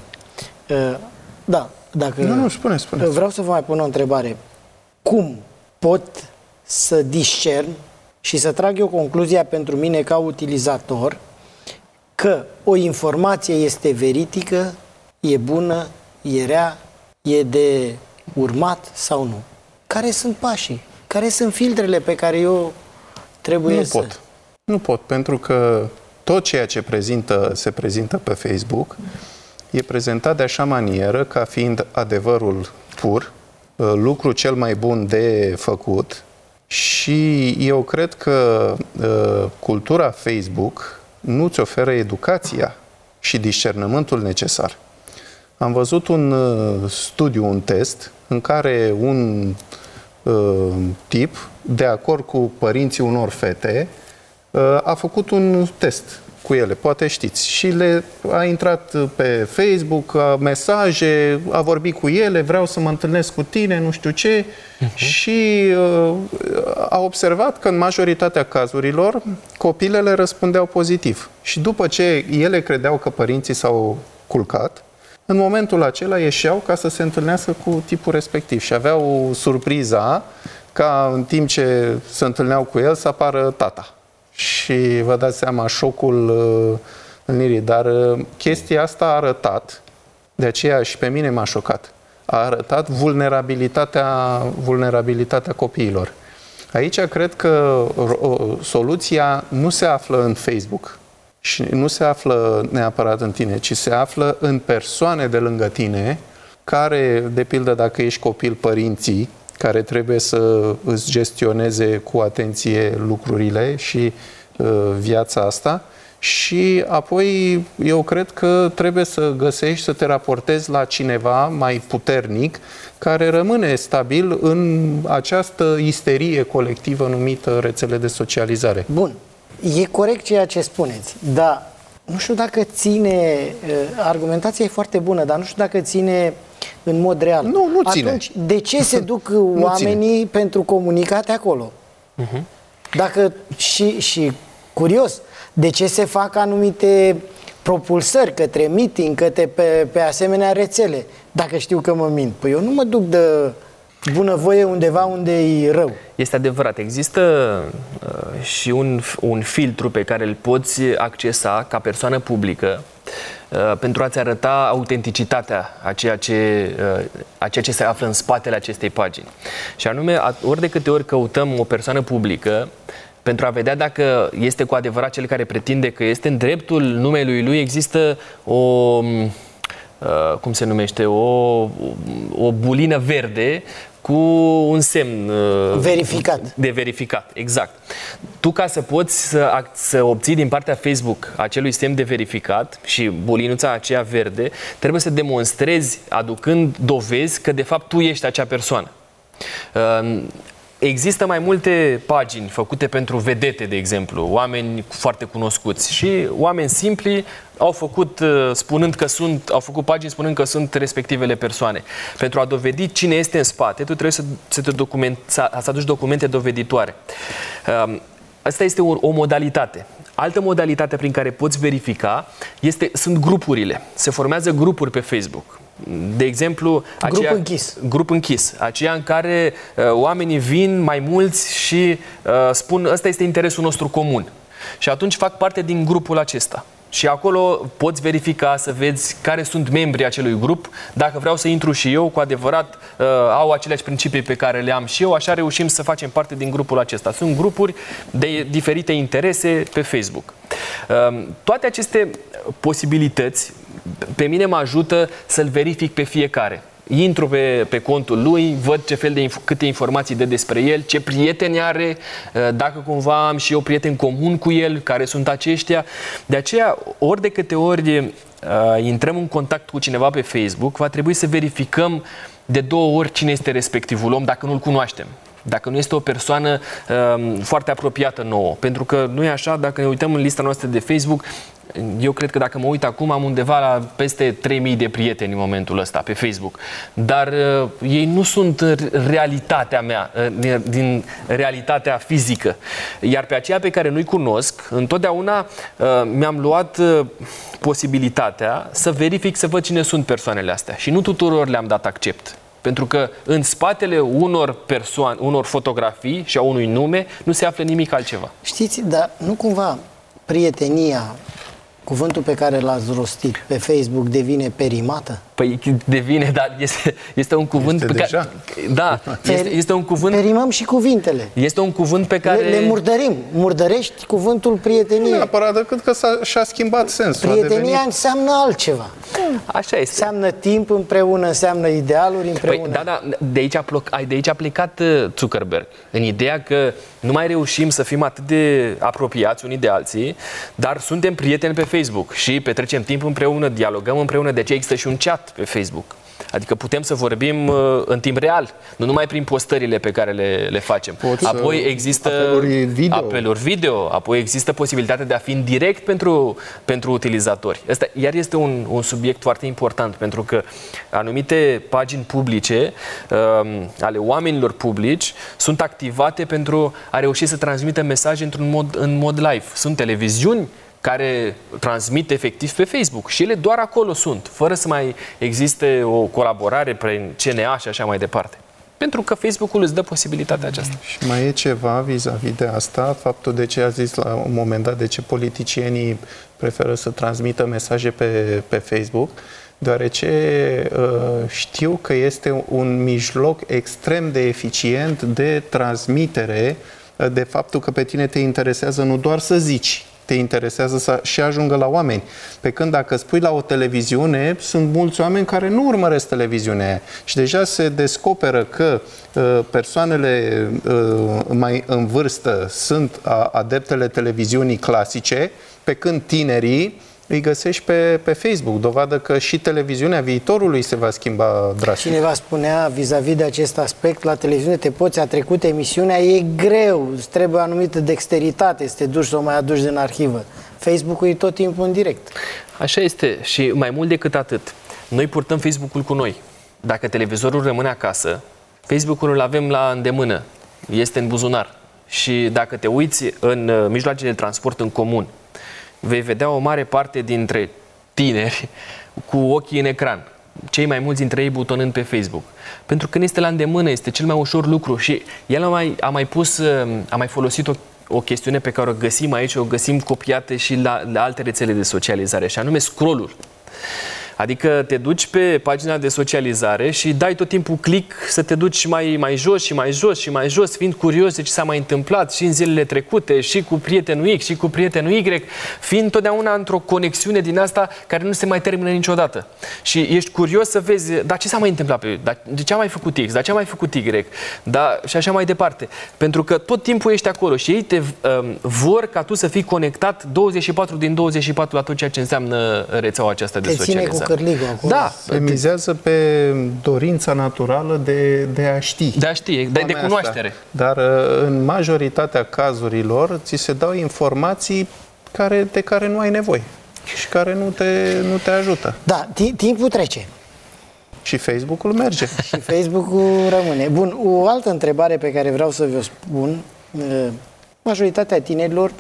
[SPEAKER 5] Spuneți.
[SPEAKER 3] Vreau să vă mai pun o întrebare. Cum pot să discern și să trag eu concluzia pentru mine ca utilizator că o informație este veridică, e bună, e rea, e de urmat sau nu? Care sunt pașii? Care sunt filtrele pe care eu trebuie să...
[SPEAKER 5] Nu pot, pentru că tot ceea ce se prezintă pe Facebook e prezentat de așa manieră ca fiind adevărul pur, lucru cel mai bun de făcut. Și eu cred că cultura Facebook nu-ți oferă educația și discernământul necesar. Am văzut un studiu, un test, în care un tip, de acord cu părinții unor fete, a făcut un test cu ele, poate știți, și a intrat pe Facebook, mesaje, a vorbit cu ele, vreau să mă întâlnesc cu tine, nu știu ce, și a observat că în majoritatea cazurilor copilele răspundeau pozitiv. Și după ce ele credeau că părinții s-au culcat, în momentul acela ieșeau ca să se întâlnească cu tipul respectiv și aveau surpriza ca în timp ce se întâlneau cu el să apară tata. Și vă dați seama șocul întâlnirii, dar chestia asta a arătat, de aceea și pe mine m-a șocat, a arătat vulnerabilitatea copiilor. Aici cred că soluția nu se află în Facebook și nu se află neapărat în tine, ci se află în persoane de lângă tine care, de pildă dacă ești copil, părinții, care trebuie să îți gestioneze cu atenție lucrurile și viața asta și apoi eu cred că trebuie să găsești, să te raportezi la cineva mai puternic care rămâne stabil în această isterie colectivă numită rețele de socializare.
[SPEAKER 3] Bun, e corect ceea ce spuneți, dar nu știu dacă ține, argumentația e foarte bună, dar nu știu dacă ține în mod real.
[SPEAKER 5] Nu ține.
[SPEAKER 3] Atunci, de ce se duc oamenii pentru comunicate acolo? Dacă și curios, de ce se fac anumite propulsări către meeting, către pe asemenea rețele, dacă știu că mă mint? Păi eu nu mă duc de bunăvoie undeva unde e rău.
[SPEAKER 4] Este adevărat. Există și un filtru pe care îl poți accesa ca persoană publică pentru a-ți arăta autenticitatea a ceea ce se află în spatele acestei pagini. Și anume, ori de câte ori căutăm o persoană publică, pentru a vedea dacă este cu adevărat cel care pretinde că este, în dreptul numelui lui există cum se numește, o bulină verde cu un semn de verificat. Exact. Tu, ca să poți să obții din partea Facebook acelui semn de verificat și bulinuța aceea verde, trebuie să demonstrezi, aducând dovezi, că de fapt tu ești acea persoană. Există mai multe pagini făcute pentru vedete, de exemplu, oameni foarte cunoscuți și oameni simpli au făcut pagini spunând că sunt respectivele persoane. Pentru a dovedi cine este în spate, tu trebuie să aduci documente doveditoare. Asta este o modalitate. Altă modalitate prin care poți verifica sunt grupurile. Se formează grupuri pe Facebook. De exemplu, grup închis, aceea în care oamenii vin mai mulți și spun ăsta este interesul nostru comun. Și atunci fac parte din grupul acesta. Și acolo poți verifica, să vezi care sunt membrii acelui grup. Dacă vreau să intru și eu, cu adevărat au aceleași principii pe care le am și eu, așa reușim să facem parte din grupul acesta. Sunt grupuri de diferite interese pe Facebook. Toate aceste posibilități pe mine mă ajută să-l verific pe fiecare. Intru pe contul lui, văd câte informații dă despre el, ce prieteni are, dacă cumva am și eu prieteni comun cu el, care sunt aceștia. De aceea, ori de câte ori intrăm în contact cu cineva pe Facebook, va trebui să verificăm de 2 ori cine este respectivul om, dacă nu-l cunoaștem. Dacă nu este o persoană foarte apropiată nouă. Pentru că nu e așa, dacă ne uităm în lista noastră de Facebook, eu cred că dacă mă uit acum am undeva la peste 3000 de prieteni în momentul ăsta pe Facebook. Dar ei nu sunt realitatea mea, din realitatea fizică. Iar pe aceia pe care nu-i cunosc, întotdeauna mi-am luat posibilitatea să verific, să văd cine sunt persoanele astea. Și nu tuturor le-am dat accept. Pentru că în spatele unor fotografii și a unui nume nu se află nimic altceva.
[SPEAKER 3] Știți, dar nu cumva prietenia, cuvântul pe care l-ați rostit pe Facebook, devine perimată?
[SPEAKER 4] Păi devine, dar este un cuvânt pe care... Da, este un cuvânt...
[SPEAKER 3] Perimăm și cuvintele.
[SPEAKER 4] Este un cuvânt pe care...
[SPEAKER 3] Le murdărim. Murdărești cuvântul prietenie.
[SPEAKER 5] Nu neapărat, decât că și-a schimbat sensul.
[SPEAKER 3] Prietenia înseamnă altceva.
[SPEAKER 4] Așa este.
[SPEAKER 3] Înseamnă timp împreună, înseamnă idealuri împreună.
[SPEAKER 4] Păi, da, de aici a plecat Zuckerberg. În ideea că nu mai reușim să fim atât de apropiați unii de alții, dar suntem prieteni pe Facebook și petrecem timp împreună, dialogăm împreună, de aceea există și un chat pe Facebook. Adică putem să vorbim în timp real, nu numai prin postările pe care le facem. Apoi există apeluri video, apoi există posibilitatea de a fi în direct pentru utilizatori. Asta iar este un subiect foarte important, pentru că anumite pagini publice ale oamenilor publici sunt activate pentru a reuși să transmită mesaje în mod live. Sunt televiziuni care transmit efectiv pe Facebook și ele doar acolo sunt, fără să mai existe o colaborare prin CNA și așa mai departe. Pentru că Facebook-ul îți dă posibilitatea aceasta.
[SPEAKER 5] Și mai e ceva vis-a-vis de asta, faptul de ce a zis la un moment dat de ce politicienii preferă să transmită mesaje pe Facebook, deoarece știu că este un mijloc extrem de eficient de transmitere de faptul că pe tine te interesează nu doar să zici, te interesează să și ajungă la oameni. Pe când dacă spui la o televiziune, sunt mulți oameni care nu urmăresc televiziunea aia. Și deja se descoperă că persoanele mai în vârstă sunt adeptele televiziunii clasice, pe când tinerii îi găsești pe Facebook. Dovadă că și televiziunea viitorului se va schimba drastic.
[SPEAKER 3] Cineva spunea vis-a-vis de acest aspect, la televiziune a trecut emisiunea, e greu, îți trebuie o anumită dexteritate să te duci să o mai aduci din arhivă. Facebook-ul e tot timpul în direct.
[SPEAKER 4] Așa este și mai mult decât atât. Noi purtăm Facebook-ul cu noi. Dacă televizorul rămâne acasă, Facebook-ul îl avem la îndemână. Este în buzunar. Și dacă te uiți în mijloacele de transport în comun, vei vedea o mare parte dintre tineri cu ochii în ecran. Cei mai mulți dintre ei butonând pe Facebook. Pentru că nu este la îndemână, este cel mai ușor lucru. Și el a mai folosit o chestiune pe care o găsim aici, o găsim copiată și la alte rețele de socializare, și anume scroll-ul. Adică te duci pe pagina de socializare și dai tot timpul click să te duci mai jos și mai jos și mai jos, fiind curios de ce s-a mai întâmplat și în zilele trecute, și cu prietenul X și cu prietenul Y, fiind totdeauna într-o conexiune din asta care nu se mai termină niciodată. Și ești curios să vezi, dar ce s-a mai întâmplat pe de ce a mai făcut X, dar ce a mai făcut Y, și așa mai departe. Pentru că tot timpul ești acolo și ei te vor ca tu să fii conectat 24 din 24 la tot ceea ce înseamnă rețeaua aceasta de socializare.
[SPEAKER 3] Da,
[SPEAKER 5] se mizează pe dorința naturală de a ști.
[SPEAKER 4] De a ști, de cunoaștere.
[SPEAKER 5] Asta. Dar în majoritatea cazurilor ți se dau informații de care nu ai nevoie și care nu te ajută.
[SPEAKER 3] Da, timpul trece.
[SPEAKER 5] Și Facebook-ul merge.
[SPEAKER 3] Și Facebook-ul rămâne. Bun, o altă întrebare pe care vreau să vă spun. Majoritatea tinerilor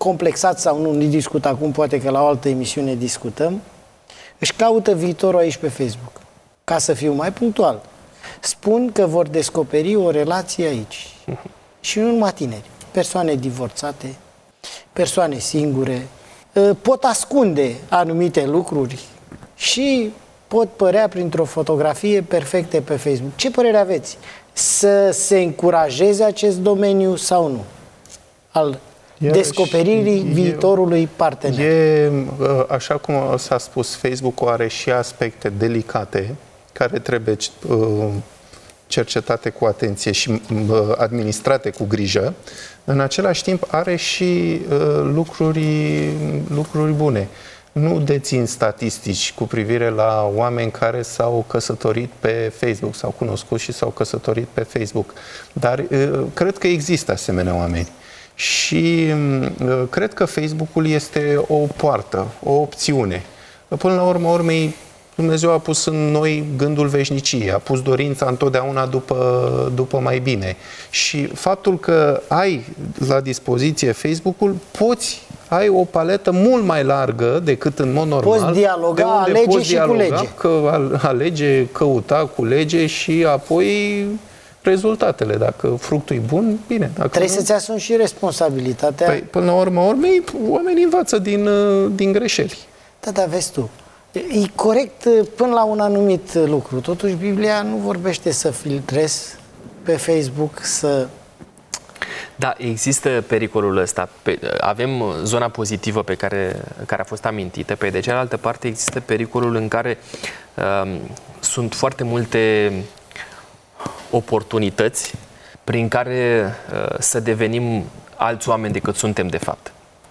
[SPEAKER 3] complexați sau nu discut acum, poate că la o altă emisiune discutăm, își caută viitorul aici pe Facebook. Ca să fiu mai punctual. Spun că vor descoperi o relație aici. Și nu numai tineri. Persoane divorțate, persoane singure, pot ascunde anumite lucruri și pot părea printr-o fotografie perfecte pe Facebook. Ce părere aveți? Să se încurajeze acest domeniu sau nu? Al descoperirii viitorului partener.
[SPEAKER 5] Așa cum s-a spus, Facebook are și aspecte delicate care trebuie cercetate cu atenție și administrate cu grijă. În același timp are și lucruri bune. Nu dețin statistici cu privire la oameni care s-au căsătorit pe Facebook, s-au cunoscut și s-au căsătorit pe Facebook. Dar cred că există asemenea oameni. Și cred că Facebook-ul este o poartă, o opțiune. Până la urmă urmei, Dumnezeu a pus în noi gândul veșniciei, a pus dorința întotdeauna după mai bine. Și faptul că ai la dispoziție Facebook-ul, ai o paletă mult mai largă decât în mod normal.
[SPEAKER 3] Poți dialoga, alege și culege.
[SPEAKER 5] Alege, căuta, culege și apoi rezultatele. Dacă fructul e bun, bine. Dacă
[SPEAKER 3] trebuie să-ți asumi și responsabilitatea.
[SPEAKER 5] Păi, până la urmă, oamenii învață din greșeli.
[SPEAKER 3] Da, vezi tu. E corect până la un anumit lucru. Totuși, Biblia nu vorbește să filtrezi pe Facebook, să...
[SPEAKER 4] Da, există pericolul ăsta. Avem zona pozitivă care a fost amintită. Pe de cealaltă parte există pericolul în care sunt foarte multe oportunități prin care să devenim alți oameni decât suntem de fapt.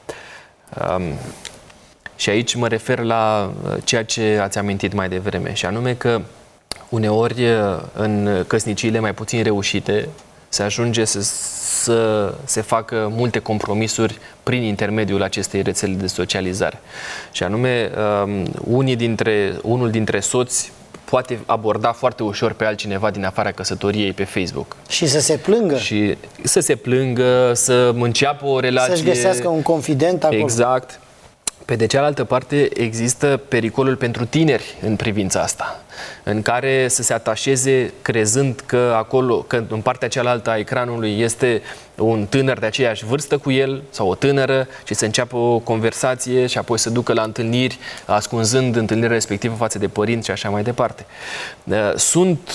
[SPEAKER 4] Și aici mă refer la ceea ce ați amintit mai devreme, și anume că uneori în căsniciile mai puțin reușite se ajunge să se facă multe compromisuri prin intermediul acestei rețele de socializare. Și anume, unul dintre soți poate aborda foarte ușor pe altcineva din afara căsătoriei pe Facebook.
[SPEAKER 3] Și să se plângă.
[SPEAKER 4] Și să se plângă, să înceapă o relație.
[SPEAKER 3] Să-și găsească un confident acolo.
[SPEAKER 4] Exact. Pe de cealaltă parte, există pericolul pentru tineri în privința asta, în care să se atașeze crezând că acolo, că în partea cealaltă a ecranului este un tânăr de aceeași vârstă cu el sau o tânără și să înceapă o conversație și apoi să ducă la întâlniri, ascunzând întâlnirea respectivă față de părinți și așa mai departe. Sunt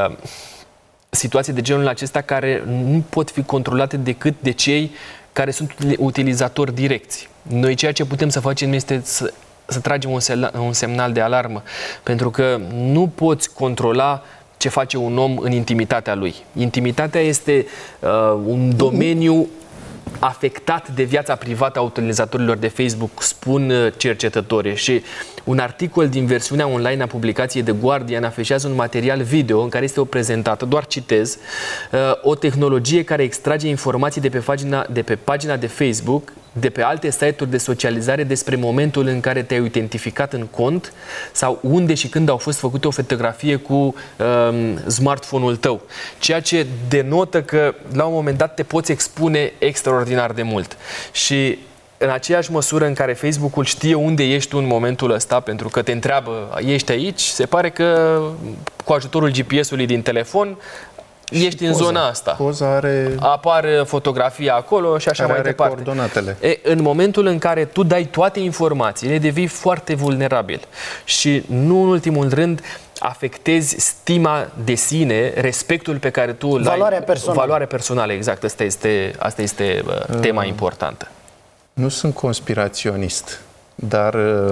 [SPEAKER 4] situații de genul acesta care nu pot fi controlate decât de cei care sunt utilizatori direcți. Noi ceea ce putem să facem este să tragem un semnal de alarmă, pentru că nu poți controla ce face un om în intimitatea lui. Intimitatea este un domeniu afectat de viața privată a utilizatorilor de Facebook, spun cercetătorii. Și un articol din versiunea online a publicației The Guardian afișează un material video în care este prezentată, doar citez, o tehnologie care extrage informații de pe pagina de Facebook, de pe alte site-uri de socializare despre momentul în care te-ai identificat în cont sau unde și când au fost făcute o fotografie cu smartphone-ul tău. Ceea ce denotă că la un moment dat te poți expune extraordinar de mult. Și în aceeași măsură în care Facebook-ul știe unde ești tu în momentul ăsta, pentru că te întreabă, ești aici, se pare că cu ajutorul GPS-ului din telefon ești în zona asta. Apare fotografia acolo și așa mai departe.
[SPEAKER 5] Coordonatele.
[SPEAKER 4] În momentul în care tu dai toate informațiile, devii foarte vulnerabil. Și nu în ultimul rând afectezi stima de sine, respectul pe care tu îl ai.
[SPEAKER 3] Valoarea personală.
[SPEAKER 4] Valoarea personală, exact. Asta este tema importantă.
[SPEAKER 5] Nu sunt conspiraționist, dar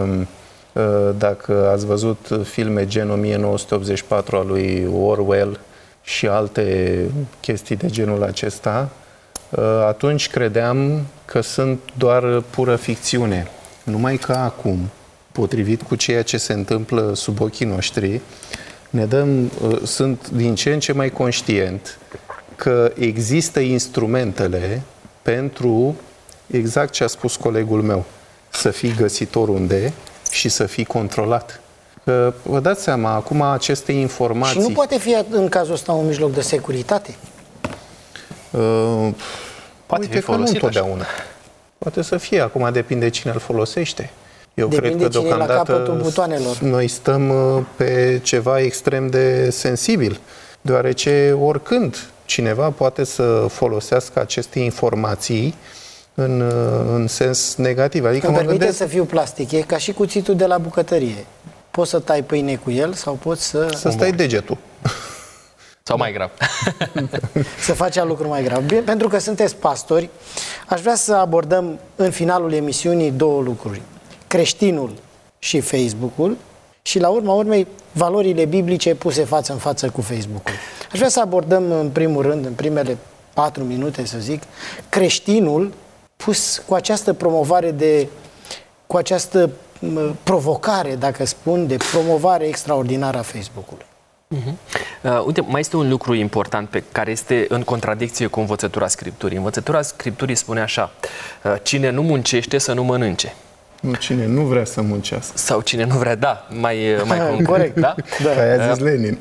[SPEAKER 5] dacă ați văzut filme gen 1984 al lui Orwell și alte chestii de genul acesta, atunci credeam că sunt doar pură ficțiune. Numai că acum, potrivit cu ceea ce se întâmplă sub ochii noștri, sunt din ce în ce mai conștient că există instrumentele pentru exact ce a spus colegul meu, să fii găsit oriunde și să fii controlat. Că, vă dați seama, acum aceste informații...
[SPEAKER 3] Și nu poate fi în cazul ăsta un mijloc de securitate?
[SPEAKER 4] Poate fi folosit
[SPEAKER 5] întotdeauna. Poate să fie, acum depinde cine îl folosește. Eu
[SPEAKER 3] Depinde
[SPEAKER 5] cred că
[SPEAKER 3] cine e la capătul butoanelor.
[SPEAKER 5] noi stăm pe ceva extrem de sensibil, deoarece oricând cineva poate să folosească aceste informații în sens negativ. Adică
[SPEAKER 3] Îmi permite să fiu plastic, e ca și cuțitul de la bucătărie. Poți să tai pâine cu el sau poți să
[SPEAKER 5] stai degetul.
[SPEAKER 4] Sau mai grav.
[SPEAKER 3] să faci lucruri mai grav. Bine, pentru că sunteți pastori, aș vrea să abordăm în finalul emisiunii două lucruri. Creștinul și Facebook-ul și, la urma urmei, valorile biblice puse față în față cu Facebook-ul. Aș vrea să abordăm, în primul rând, în primele 4 minute, să zic, creștinul pus cu această promovare cu această provocare, dacă spun, de promovare extraordinară a Facebook-ului.
[SPEAKER 4] Uite, mai este un lucru important pe care este în contradicție cu învățătura Scripturii. Învățătura Scripturii spune așa: cine nu muncește să nu mănânce.
[SPEAKER 5] Nu, cine nu vrea să muncească.
[SPEAKER 4] Sau cine nu vrea, da, mai concret.
[SPEAKER 3] Corect,
[SPEAKER 4] da?
[SPEAKER 5] Da. Aia a zis Lenin.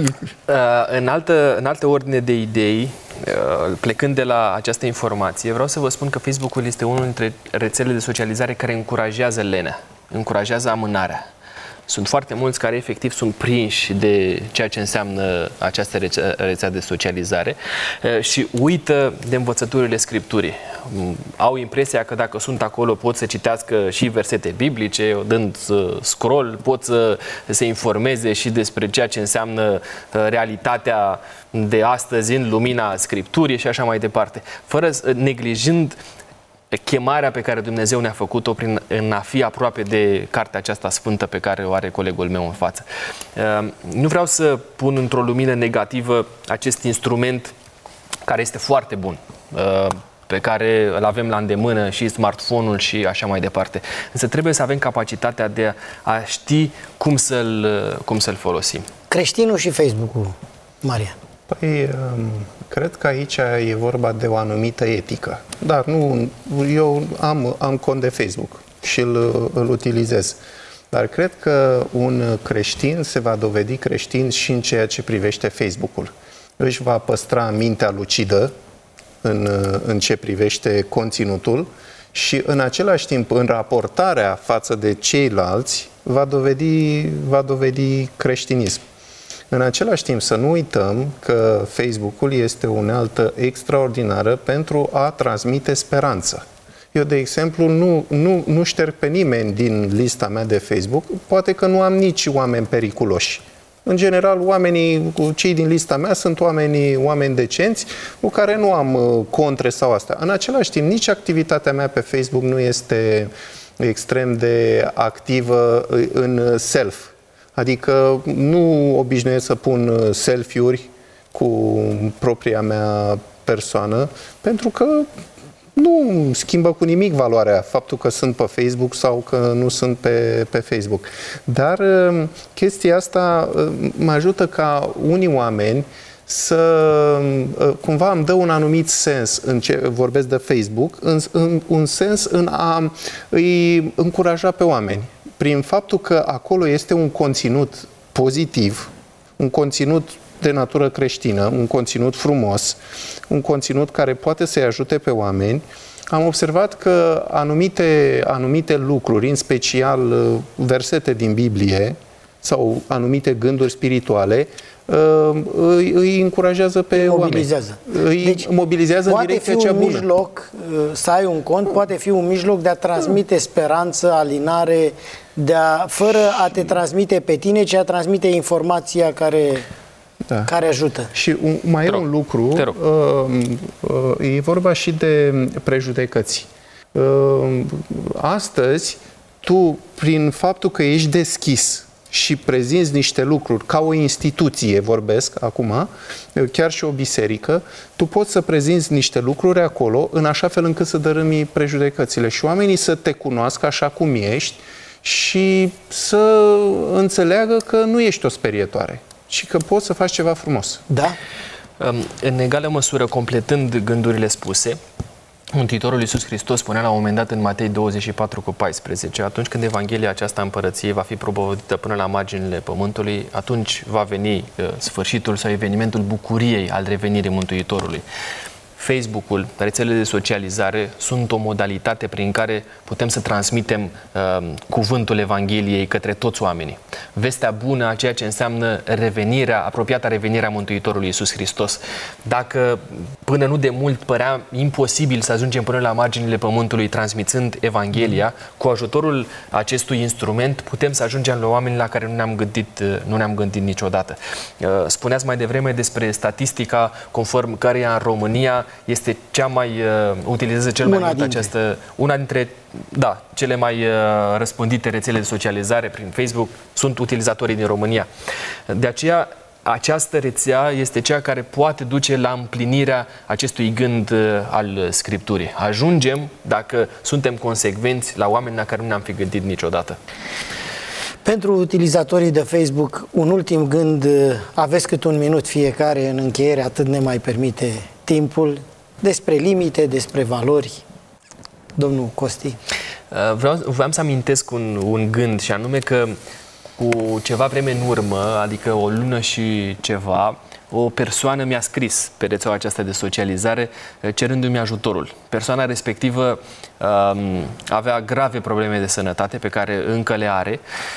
[SPEAKER 4] În altă ordine de idei, plecând de la această informație, vreau să vă spun că Facebook-ul este unul dintre rețelele de socializare care încurajează lenea, încurajează amânarea. Sunt foarte mulți care efectiv sunt prinși de ceea ce înseamnă această rețea de socializare și uită de învățăturile Scripturii. Au impresia că dacă sunt acolo pot să citească și versete biblice, dând scroll, pot să se informeze și despre ceea ce înseamnă realitatea de astăzi în lumina Scripturii și așa mai departe, neglijând chemarea pe care Dumnezeu ne-a făcut-o în a fi aproape de cartea aceasta sfântă pe care o are colegul meu în față. Nu vreau să pun într-o lumină negativă acest instrument care este foarte bun, pe care îl avem la îndemână, și smartphone-ul și așa mai departe. Însă trebuie să avem capacitatea de a ști cum să-l folosim. Creștinul și Facebook-ul, Marian.
[SPEAKER 5] Păi, cred că aici e vorba de o anumită etică. Dar nu, eu am cont de Facebook și îl utilizez. Dar cred că un creștin se va dovedi creștin și în ceea ce privește Facebook-ul. Își va păstra mintea lucidă în ce privește conținutul și în același timp, în raportarea față de ceilalți, va dovedi creștinism. În același timp, să nu uităm că Facebook-ul este o unealtă extraordinară pentru a transmite speranță. Eu, de exemplu, nu șterg pe nimeni din lista mea de Facebook, poate că nu am nici oameni periculoși. În general, cei din lista mea sunt oameni decenți, cu care nu am contre sau astea. În același timp, nici activitatea mea pe Facebook nu este extrem de activă în self. Adică nu obișnuiesc să pun selfie-uri cu propria mea persoană, pentru că nu schimbă cu nimic valoarea faptul că sunt pe Facebook sau că nu sunt pe Facebook. Dar chestia asta mă ajută ca unii oameni cumva îmi dă un anumit sens în ce vorbesc de Facebook, un sens în a îi încuraja pe oameni. Prin faptul că acolo este un conținut pozitiv, un conținut de natură creștină, un conținut frumos, un conținut care poate să-i ajute pe oameni, am observat că anumite lucruri, în special versete din Biblie sau anumite gânduri spirituale, îi încurajează pe oameni. Îi mobilizează în direcția cea bună.
[SPEAKER 3] Mijloc, să ai un cont, poate fi un mijloc de a transmite speranță, alinare, fără a te transmite pe tine, ci a transmite informația care ajută.
[SPEAKER 5] Și mai e un lucru, e vorba și de prejudecăți. Astăzi, tu, prin faptul că ești deschis și prezinți niște lucruri, ca o instituție, vorbesc acum, chiar și o biserică, tu poți să prezinți niște lucruri acolo, în așa fel încât să dărâmi prejudecățile și oamenii să te cunoască așa cum ești și să înțeleagă că nu ești o sperietoare, ci că poți să faci ceva frumos.
[SPEAKER 3] Da?
[SPEAKER 4] În egală măsură, completând gândurile spuse, Mântuitorul Iisus Hristos spunea la un moment dat în Matei 24:14: atunci când Evanghelia aceasta împărăției va fi propovăduită până la marginile pământului, atunci va veni sfârșitul sau evenimentul bucuriei al revenirii Mântuitorului. Facebook-ul, rețelele de socializare sunt o modalitate prin care putem să transmitem cuvântul Evangheliei către toți oamenii. Vestea bună a ceea ce înseamnă apropiata revenirea Mântuitorului Iisus Hristos. Dacă până nu de mult părea imposibil să ajungem până la marginile pământului transmițând Evanghelia, cu ajutorul acestui instrument putem să ajungem la oameni la care nu ne-am gândit niciodată. Spuneați mai devreme despre statistica conform căreia în România este cea mai utilizează cel mai mult una dintre cele mai răspândite rețele de socializare prin Facebook sunt utilizatorii din România. De aceea această rețea este cea care poate duce la împlinirea acestui gând al Scripturii. Ajungem, dacă suntem consecvenți, la oameni la care nu ne-am fi gândit niciodată.
[SPEAKER 3] Pentru utilizatorii de Facebook, un ultim gând, aveți cât un minut fiecare în încheiere, atât ne mai permite timpul, despre limite, despre valori. Domnul Costi.
[SPEAKER 4] Vreau să amintesc un gând, și anume că cu ceva vreme în urmă, adică o lună și ceva, o persoană mi-a scris pe rețeaua aceasta de socializare cerându-mi ajutorul. Persoana respectivă avea grave probleme de sănătate pe care încă le are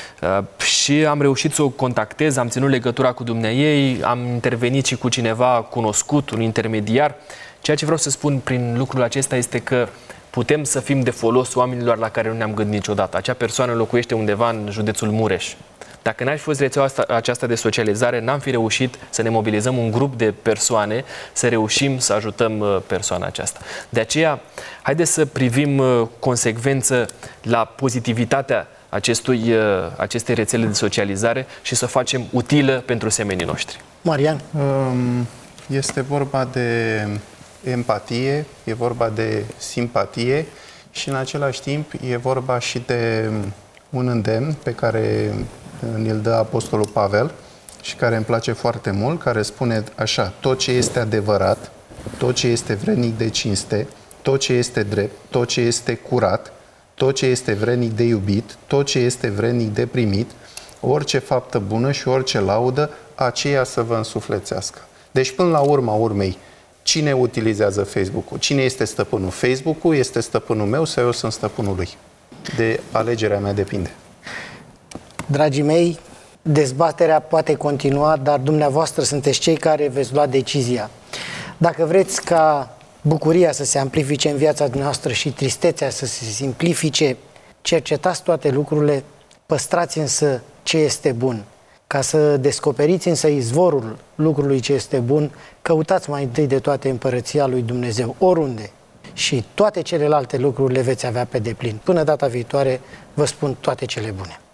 [SPEAKER 4] și am reușit să o contactez, am ținut legătura cu dumneaei, am intervenit și cu cineva cunoscut, un intermediar. Ceea ce vreau să spun prin lucrul acesta este că putem să fim de folos oamenilor la care nu ne-am gândit niciodată. Acea persoană locuiește undeva în județul Mureș. Dacă n-ar fi fost rețeaua aceasta de socializare, n-am fi reușit să ne mobilizăm un grup de persoane, să reușim să ajutăm persoana aceasta. De aceea, haideți să privim consecvență la pozitivitatea acestei rețele de socializare și să facem utilă pentru semenii noștri.
[SPEAKER 3] Marian?
[SPEAKER 5] Este vorba de empatie, e vorba de simpatie și în același timp e vorba și de un îndemn pe care ne-l dă Apostolul Pavel și care îmi place foarte mult, care spune așa: tot ce este adevărat, tot ce este vrednic de cinste, tot ce este drept, tot ce este curat, tot ce este vrednic de iubit, tot ce este vrednic de primit, orice faptă bună și orice laudă, aceea să vă însuflețească. Deci până la urma urmei, cine utilizează Facebook-ul? Cine este stăpânul? Facebook-ul este stăpânul meu sau eu sunt stăpânul lui? De alegerea mea depinde.
[SPEAKER 3] Dragii mei, dezbaterea poate continua, dar dumneavoastră sunteți cei care veți lua decizia. Dacă vreți ca bucuria să se amplifice în viața dumneavoastră și tristețea să se simplifice, cercetați toate lucrurile, păstrați însă ce este bun. Ca să descoperiți însă izvorul lucrului ce este bun, căutați mai întâi de toate împărăția lui Dumnezeu, oriunde. Și toate celelalte lucruri le veți avea pe deplin. Până data viitoare, vă spun toate cele bune.